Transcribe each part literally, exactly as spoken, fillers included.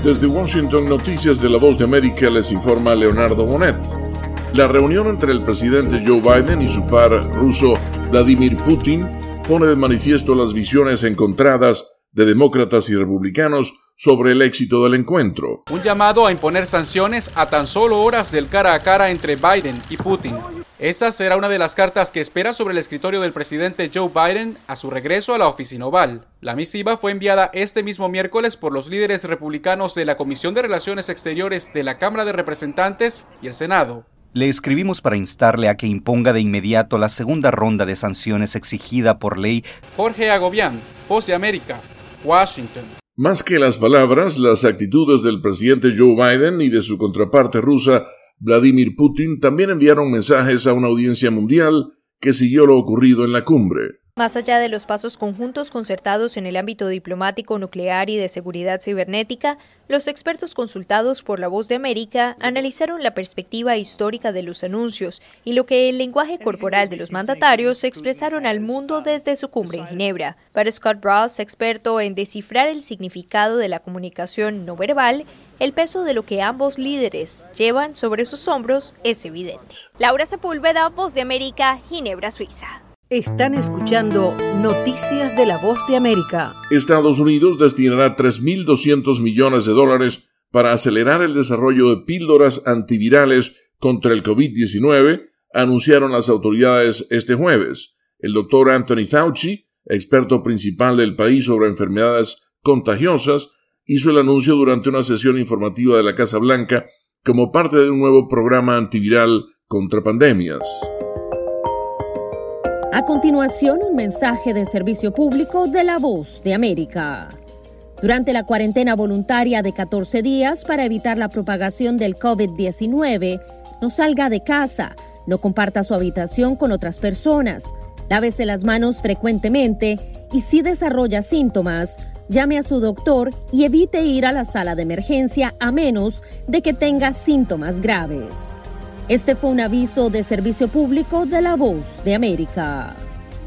Desde Washington, Noticias de la Voz de América, les informa Leonardo Bonet. La reunión entre el presidente Joe Biden y su par ruso Vladimir Putin pone de manifiesto las visiones encontradas de demócratas y republicanos sobre el éxito del encuentro. Un llamado a imponer sanciones a tan solo horas del cara a cara entre Biden y Putin. Esa será una de las cartas que espera sobre el escritorio del presidente Joe Biden a su regreso a la oficina oval. La misiva fue enviada este mismo miércoles por los líderes republicanos de la Comisión de Relaciones Exteriores de la Cámara de Representantes y el Senado. Le escribimos para instarle a que imponga de inmediato la segunda ronda de sanciones exigida por ley. Jorge Agobián, Voz de América, Washington. Más que las palabras, las actitudes del presidente Joe Biden y de su contraparte rusa, Vladimir Putin, también enviaron mensajes a una audiencia mundial que siguió lo ocurrido en la cumbre. Más allá de los pasos conjuntos concertados en el ámbito diplomático, nuclear y de seguridad cibernética, los expertos consultados por La Voz de América analizaron la perspectiva histórica de los anuncios y lo que el lenguaje corporal de los mandatarios expresaron al mundo desde su cumbre en Ginebra. Para Scott Ross, experto en descifrar el significado de la comunicación no verbal, el peso de lo que ambos líderes llevan sobre sus hombros es evidente. Laura Sepúlveda, Voz de América, Ginebra, Suiza. Están escuchando Noticias de la Voz de América. Estados Unidos destinará tres mil doscientos millones de dólares para acelerar el desarrollo de píldoras antivirales contra el COVID diecinueve, anunciaron las autoridades este jueves. El doctor Anthony Fauci, experto principal del país sobre enfermedades contagiosas, hizo el anuncio durante una sesión informativa de la Casa Blanca como parte de un nuevo programa antiviral contra pandemias. A continuación, un mensaje de servicio público de La Voz de América. Durante la cuarentena voluntaria de catorce días para evitar la propagación del COVID diecinueve, no salga de casa, no comparta su habitación con otras personas, lávese las manos frecuentemente y si desarrolla síntomas, llame a su doctor y evite ir a la sala de emergencia a menos de que tenga síntomas graves. Este fue un aviso de servicio público de La Voz de América.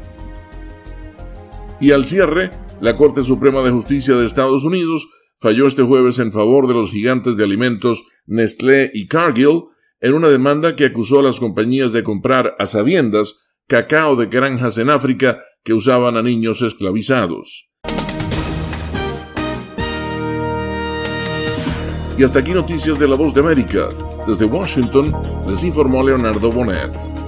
Y al cierre, la Corte Suprema de Justicia de Estados Unidos falló este jueves en favor de los gigantes de alimentos Nestlé y Cargill en una demanda que acusó a las compañías de comprar a sabiendas cacao de granjas en África que usaban a niños esclavizados. Y hasta aquí Noticias de la Voz de América. Desde Washington, les informó Leonardo Bonet.